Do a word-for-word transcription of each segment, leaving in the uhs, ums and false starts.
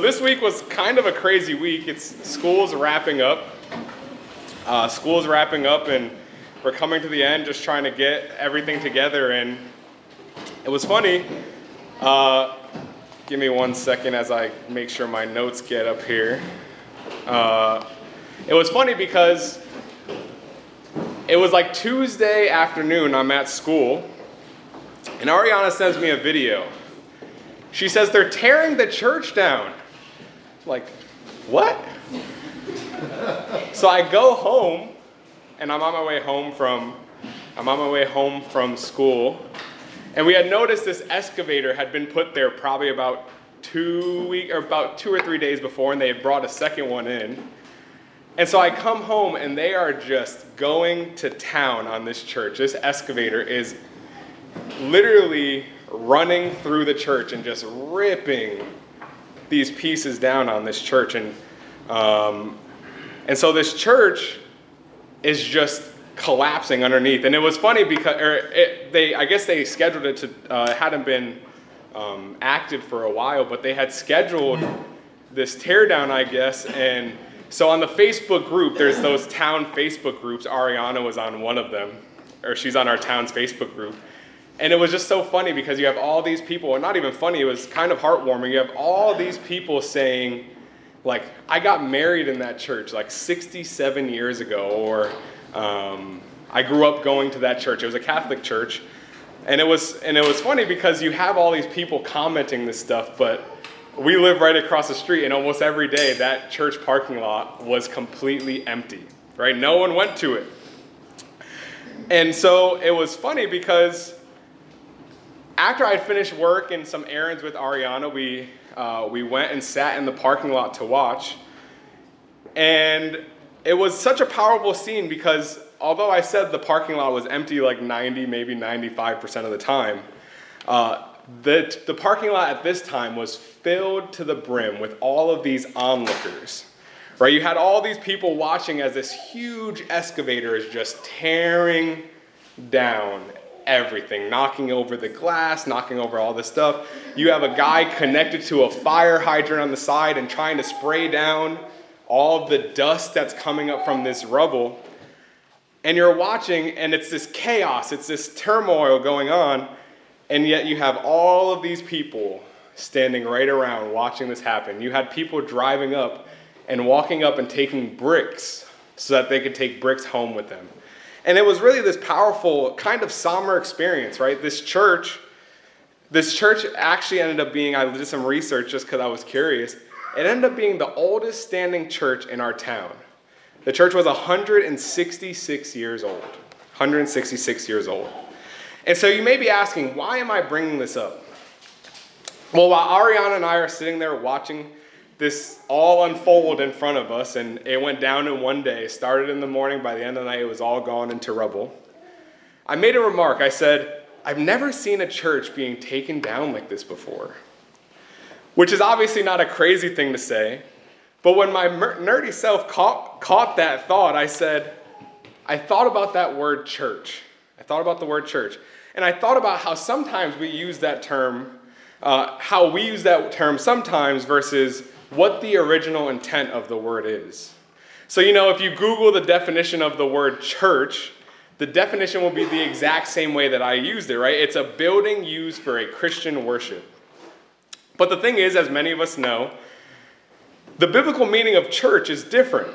this week was kind of a crazy week. It's school's wrapping up. Uh, school's wrapping up, and we're coming to the end, just trying to get everything together. And it was funny. Uh, give me one second as I make sure my notes get up here. Uh, it was funny because it was like Tuesday afternoon. I'm at school, and Ariana sends me a video. She says they're tearing the church down. Like, what? So I go home, and I'm on my way home from, I'm on my way home from school, and we had noticed this excavator had been put there probably about two week or about two or three days before, and they had brought a second one in. And so I come home, and they are just going to town on this church. This excavator is literally running through the church and just ripping these pieces down on this church. And um, and so this church is just collapsing underneath. And it was funny because or it, they, I guess they scheduled it to, uh, it hadn't been um, active for a while, but they had scheduled this teardown, I guess. And so on the Facebook group, there's those town Facebook groups. Ariana was on one of them, or she's on our town's Facebook group. And it was just so funny because you have all these people, and not even funny, it was kind of heartwarming. You have all these people saying, like, I got married in that church like sixty-seven years ago, or um, I grew up going to that church. It was a Catholic church. And it was and it was funny because you have all these people commenting this stuff, but we live right across the street, and almost every day that church parking lot was completely empty, right? No one went to it. And so it was funny because after I finished work and some errands with Ariana, we uh, we went and sat in the parking lot to watch. And it was such a powerful scene because although I said the parking lot was empty like ninety, maybe ninety-five percent of the time, uh, the, the parking lot at this time was filled to the brim with all of these onlookers. Right? You had all these people watching as this huge excavator is just tearing down everything, knocking over the glass, knocking over all this stuff. You have a guy connected to a fire hydrant on the side and trying to spray down all of the dust that's coming up from this rubble. And you're watching, and it's this chaos, it's this turmoil going on, and yet you have all of these people standing right around watching this happen. You had people driving up and walking up and taking bricks so that they could take bricks home with them. And it was really this powerful, kind of somber experience, right? This church, this church actually ended up being, I did some research just because I was curious, it ended up being the oldest standing church in our town. The church was one hundred sixty-six years old. one hundred sixty-six years old. And so you may be asking, why am I bringing this up? Well, while Ariana and I are sitting there watching this all unfold in front of us, and it went down in one day. It started in the morning. By the end of the night, it was all gone into rubble. I made a remark. I said, I've never seen a church being taken down like this before, which is obviously not a crazy thing to say. But when my nerdy self caught, caught that thought, I said, I thought about that word church. I thought about the word church. And I thought about how sometimes we use that term, uh, how we use that term sometimes versus what the original intent of the word is. So, you know, if you Google the definition of the word church, the definition will be the exact same way that I used it, right? It's a building used for a Christian worship. But the thing is, as many of us know, the biblical meaning of church is different.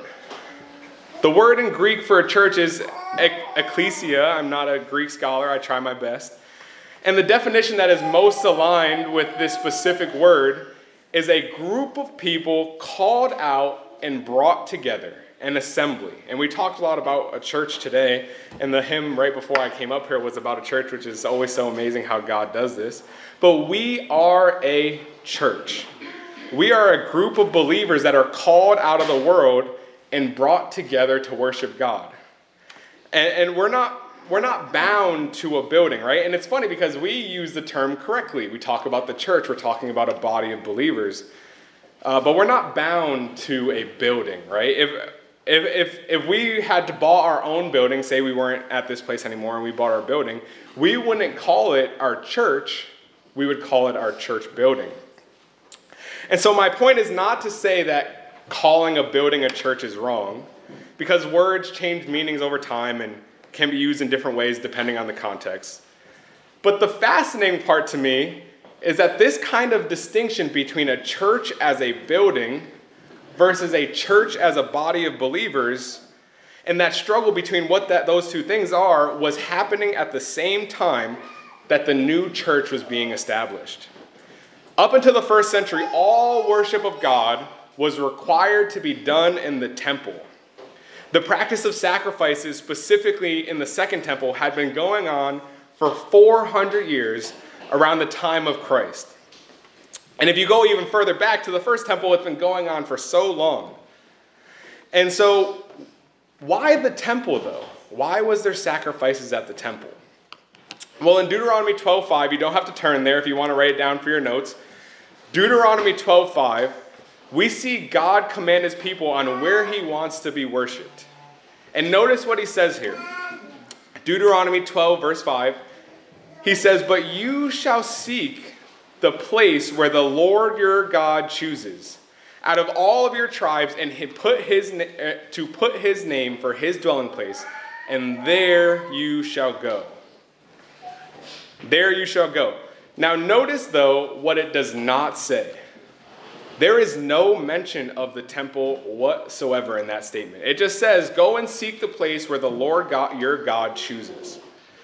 The word in Greek for a church is ecclesia. I'm not a Greek scholar. I try my best. And the definition that is most aligned with this specific word is a group of people called out and brought together, an assembly. And we talked a lot about a church today, and the hymn right before I came up here was about a church, which is always so amazing how God does this. But we are a church. We are a group of believers that are called out of the world and brought together to worship God. And, and we're not We're not bound to a building, right? And it's funny because we use the term correctly. We talk about the church. We're talking about a body of believers. Uh, but we're not bound to a building, right? If, if if if we had to buy our own building, say we weren't at this place anymore and we bought our building, we wouldn't call it our church. We would call it our church building. And so my point is not to say that calling a building a church is wrong, because words change meanings over time and can be used in different ways depending on the context. But the fascinating part to me is that this kind of distinction between a church as a building versus a church as a body of believers, and that struggle between what that those two things are, was happening at the same time that the new church was being established. Up until the first century, all worship of God was required to be done in the temple. The practice of sacrifices, specifically in the Second Temple, had been going on for four hundred years around the time of Christ. And if you go even further back to the First Temple, it's been going on for so long. And so, why the temple, though? Why was there sacrifices at the temple? Well, in Deuteronomy twelve five, you don't have to turn there if you want to write it down for your notes. Deuteronomy twelve five, we see God command his people on where he wants to be worshipped. And notice what he says here. Deuteronomy twelve, verse five, he says, "But you shall seek the place where the Lord your God chooses out of all of your tribes, and he put his uh, to put his name for his dwelling place, and there you shall go." There you shall go. Now notice, though, what it does not say. There is no mention of the temple whatsoever in that statement. It just says, go and seek the place where the Lord God, your God chooses.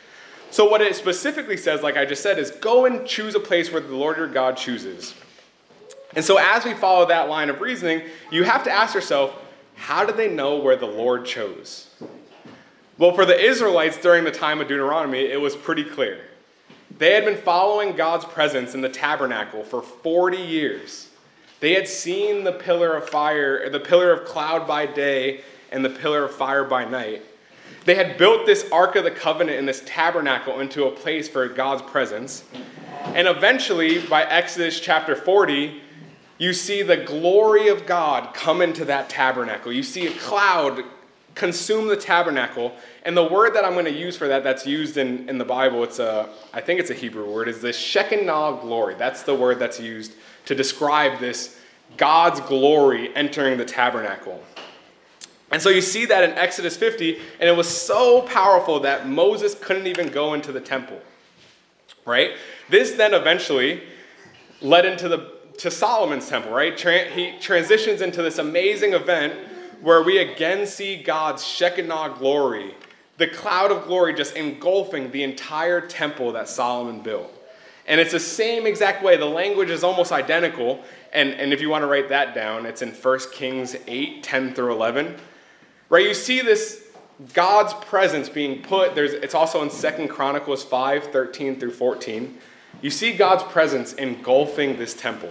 So what it specifically says, like I just said, is go and choose a place where the Lord your God chooses. And so as we follow that line of reasoning, you have to ask yourself, how do they know where the Lord chose? Well, for the Israelites during the time of Deuteronomy, it was pretty clear. They had been following God's presence in the tabernacle for forty years. They had seen the pillar of fire, the pillar of cloud by day and the pillar of fire by night. They had built this Ark of the Covenant and this tabernacle into a place for God's presence. And eventually, by Exodus chapter forty, you see the glory of God come into that tabernacle. You see a cloud consume the tabernacle. And the word that I'm going to use for that, that's used in, in the Bible, it's a, I think it's a Hebrew word, is the Shekinah glory. That's the word that's used to describe this God's glory entering the tabernacle. And so you see that in Exodus fifty, and it was so powerful that Moses couldn't even go into the temple, right? This then eventually led into the to Solomon's temple, right? Tra- he transitions into this amazing event where we again see God's Shekinah glory, the cloud of glory just engulfing the entire temple that Solomon built. And it's the same exact way. The language is almost identical. And, and if you want to write that down, it's in First Kings eight, ten through eleven. Right, you see this God's presence being put. There's, it's also in Second Chronicles five, thirteen through fourteen. You see God's presence engulfing this temple,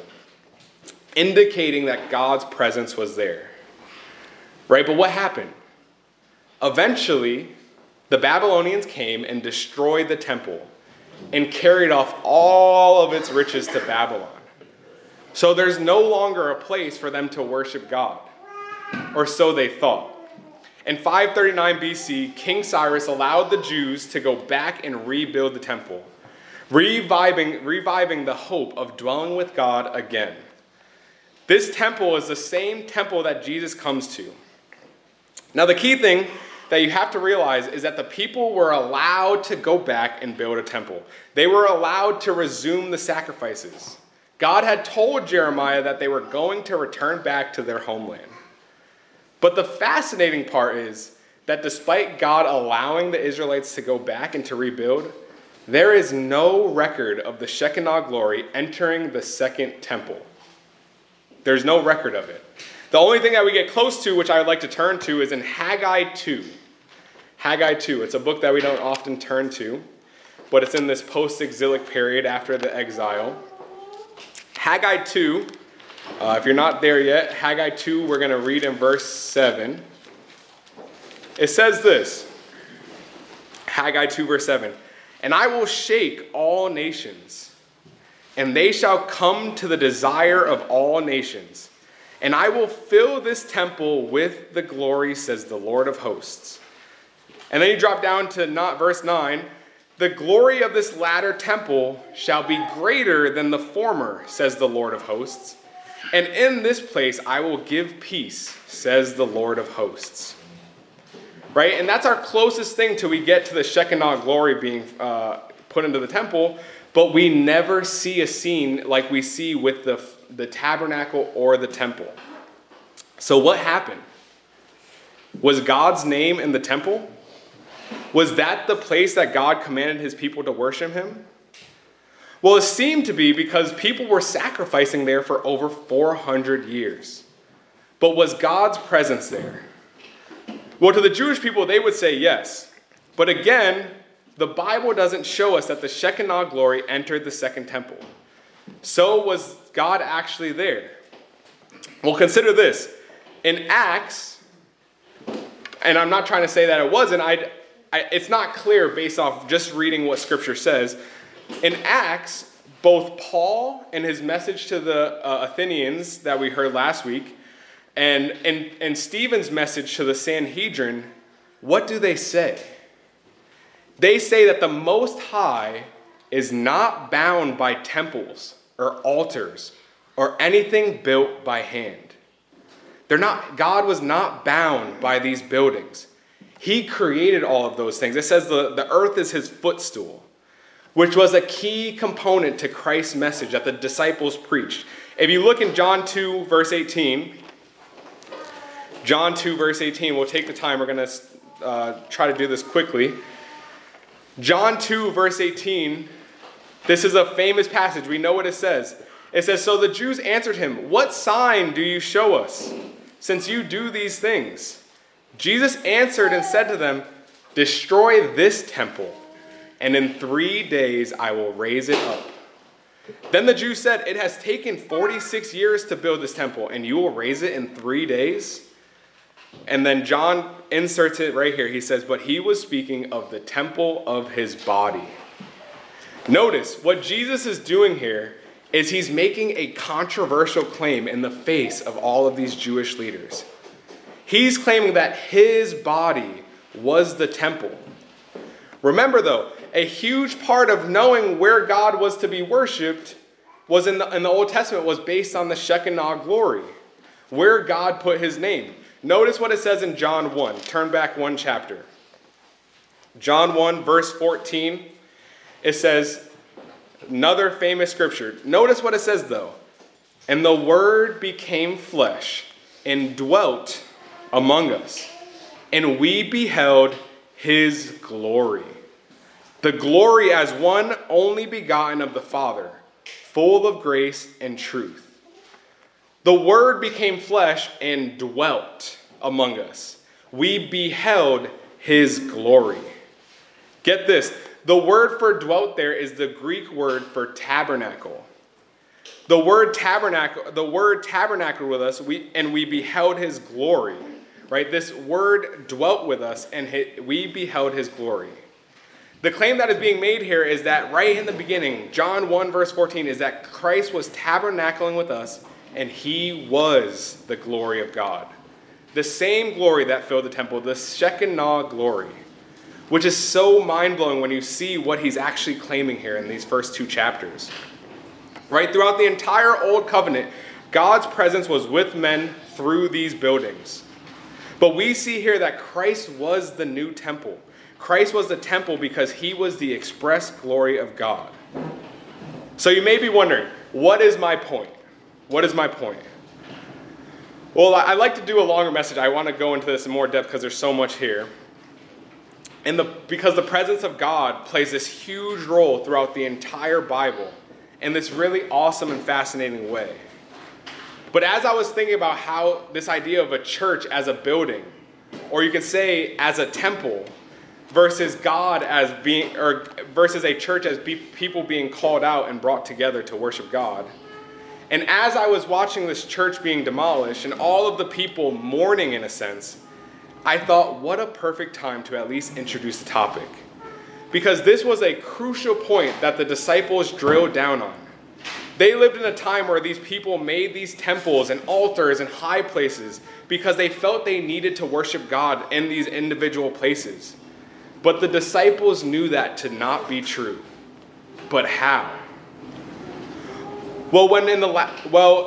indicating that God's presence was there. Right, but what happened? Eventually, the Babylonians came and destroyed the temple and carried off all of its riches to Babylon. So there's no longer a place for them to worship God, or so they thought. In five thirty-nine B C, King Cyrus allowed the Jews to go back and rebuild the temple, reviving, reviving the hope of dwelling with God again. This temple is the same temple that Jesus comes to. Now, the key thing that you have to realize is that the people were allowed to go back and build a temple. They were allowed to resume the sacrifices. God had told Jeremiah that they were going to return back to their homeland. But the fascinating part is that despite God allowing the Israelites to go back and to rebuild, there is no record of the Shekinah glory entering the second temple. There's no record of it. The only thing that we get close to, which I would like to turn to, is in Haggai two. Haggai two. It's a book that we don't often turn to, but it's in this post-exilic period after the exile. Haggai two, uh, if you're not there yet, Haggai two, we're going to read in verse seven. It says this, Haggai two, verse seven, "And I will shake all nations, and they shall come to the desire of all nations. And I will fill this temple with the glory, says the Lord of hosts." And then you drop down to not verse nine. "The glory of this latter temple shall be greater than the former, says the Lord of hosts. And in this place I will give peace, says the Lord of hosts. Right? And that's our closest thing till we get to the Shekinah glory being uh, put into the temple. But we never see a scene like we see with the, the tabernacle or the temple. So what happened? Was God's name in the temple? Was that the place that God commanded his people to worship him? Well, it seemed to be because people were sacrificing there for over four hundred years. But was God's presence there? Well, to the Jewish people, they would say yes. But again, the Bible doesn't show us that the Shekinah glory entered the second temple. So was God actually there? Well, consider this. In Acts, and I'm not trying to say that it wasn't, I, I, it's not clear based off just reading what Scripture says. In Acts, both Paul and his message to the uh, Athenians that we heard last week, and, and, and Stephen's message to the Sanhedrin, what do they say? They say that the Most High is not bound by temples or altars or anything built by hand. They're not, God was not bound by these buildings. He created all of those things. It says the, the earth is his footstool, which was a key component to Christ's message that the disciples preached. If you look in John two, verse eighteen, John two, verse eighteen, we'll take the time. We're going to uh, try to do this quickly. John two, verse eighteen, this is a famous passage. We know what it says. It says, "So the Jews answered him, 'What sign do you show us, since you do these things?' Jesus answered and said to them, 'Destroy this temple, and in three days I will raise it up.' Then the Jews said, 'It has taken forty-six years to build this temple, and you will raise it in three days?' And then John inserts it right here. He says, 'But he was speaking of the temple of his body.'" Notice, what Jesus is doing here is he's making a controversial claim in the face of all of these Jewish leaders. He's claiming that his body was the temple. Remember, though, a huge part of knowing where God was to be worshipped was in the, in the Old Testament was based on the Shekinah glory, where God put his name. Notice what it says in John one. Turn back one chapter. John one, verse fourteen. It says, another famous scripture. Notice what it says, though. "And the Word became flesh and dwelt among us, and we beheld his glory. The glory as one only begotten of the Father, full of grace and truth." The Word became flesh and dwelt among us. We beheld his glory. Get this. The word for dwelt there is the Greek word for tabernacle. The word tabernacle, the word tabernacle with us, we and we beheld his glory. Right? This word dwelt with us and we beheld his glory. The claim that is being made here is that right in the beginning, John one verse fourteen, is that Christ was tabernacling with us and he was the glory of God. The same glory that filled the temple, the Shekinah glory, which is so mind-blowing when you see what he's actually claiming here in these first two chapters. Right? Throughout the entire Old Covenant, God's presence was with men through these buildings. But we see here that Christ was the new temple. Christ was the temple because he was the express glory of God. So you may be wondering, what is my point? What is my point? Well, I like to do a longer message. I want to go into this in more depth because there's so much here. And the, because the presence of God plays this huge role throughout the entire Bible in this really awesome and fascinating way. But as I was thinking about how this idea of a church as a building, or you can say as a temple, versus God as being, or versus a church as be, people being called out and brought together to worship God. And as I was watching this church being demolished and all of the people mourning in a sense, I thought, what a perfect time to at least introduce the topic. Because this was a crucial point that the disciples drilled down on. They lived in a time where these people made these temples and altars and high places because they felt they needed to worship God in these individual places. But the disciples knew that to not be true. But how? Well, when in the la- well,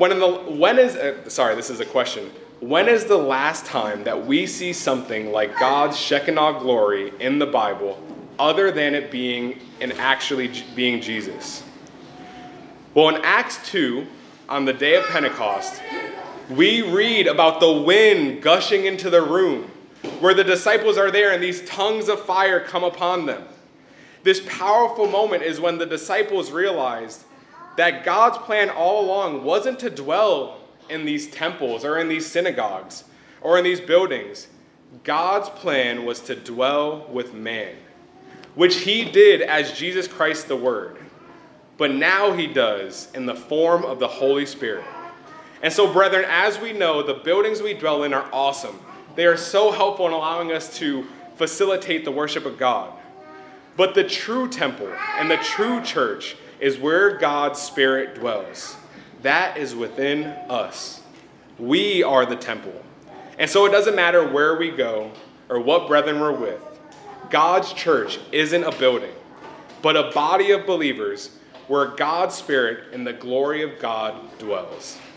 When in the when is uh, sorry, this is a question. When is the last time that we see something like God's Shekinah glory in the Bible, other than it being and actually being Jesus? Well, in Acts two, on the day of Pentecost, we read about the wind gushing into the room, where the disciples are there and these tongues of fire come upon them. This powerful moment is when the disciples realized that God's plan all along wasn't to dwell in these temples or in these synagogues or in these buildings. God's plan was to dwell with man, which he did as Jesus Christ the Word. But now he does in the form of the Holy Spirit. And so, brethren, as we know, the buildings we dwell in are awesome. They are so helpful in allowing us to facilitate the worship of God. But the true temple and the true church is where God's Spirit dwells. That is within us. We are the temple. And so it doesn't matter where we go or what brethren we're with. God's church isn't a building, but a body of believers where God's Spirit and the glory of God dwells.